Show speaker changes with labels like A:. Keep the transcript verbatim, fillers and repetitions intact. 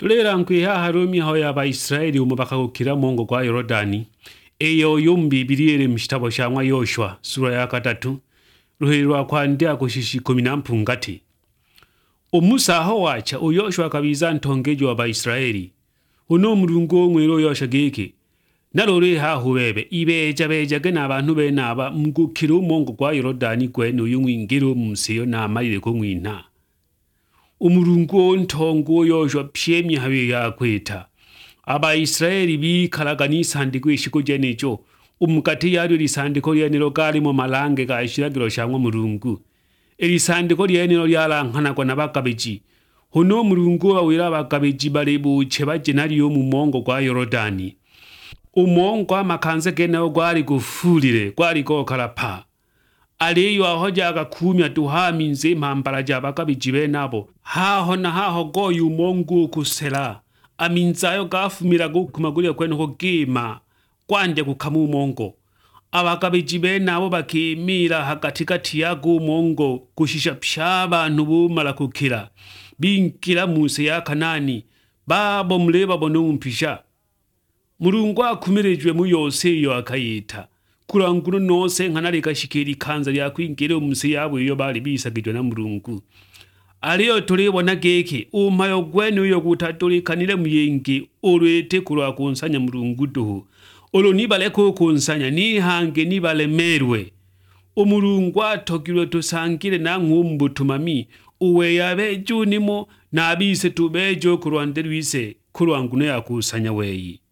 A: Tulera nkwihaha rumiho ya Abaisiraeli umo bakagukira mongo kwa Yorodani. Eyo yumbi Bibiliya mu kitabo kya Yoshua sura ya katatu ruhirwa kwandya kushishi kumi na mpungati. Umusa aho wacha uyoshua kabiza ntongejo wa Abaisiraeli. Uno Mulungu mwero yosha geke. Narore ha hubebe ibeja beja gena abantu be naba mugukira mongo kwa Yorodani kwenu yumwingiro mumsiyo na amalire ko mwina. Umurungu ntongo yoshua pyemye habe yakweta. Abaisiraeli bikalaga n'isandiko ishiko jenejo umukati yaryo lisandiko lyenero gali mu malange ga ishiragiro shamwe Mulungu. Eri sandiko lyenero lyalankanagwa n'abakabeji. Hono Mulungu awira abakabeji balebuce baje nariyo mu mongo kwa Yorodani. Umongo amakanze genawo gwari gufulire gwari gokalapa. Aliyo ahoja agakumya duhaminze impambara jabakabeji benabo. Haho na haho goyu umongo kusela. Aminzayo gafumira kumagurira kwene ko gima kwanje kukamu mongo. Abakabeji benabo bakimira hagati kati yago mongo kushisha pshaba ntubumara kukira. Binkira muse ya Kanani babo mureba bono umpisha. Mulungu akumirejwe mu yose iyo akayita. Kuranguru nose nkanareka shikiri kanza lya kwingire umuse yabo iyo bari bisagijwe na Mulungu. Aliyo tulibona geke umayo gwenu yo gutatulikanire muyengi olwete kulwa kunsanya Mulungu duhu. Olo nibale ko kunsanya ni hange nibale merwe. Umulungu atogirwe tusangire na nkumbu tumami uwe yabeju nimo na abise tubejo kurwanderwise kurwangune yakusanya weyi.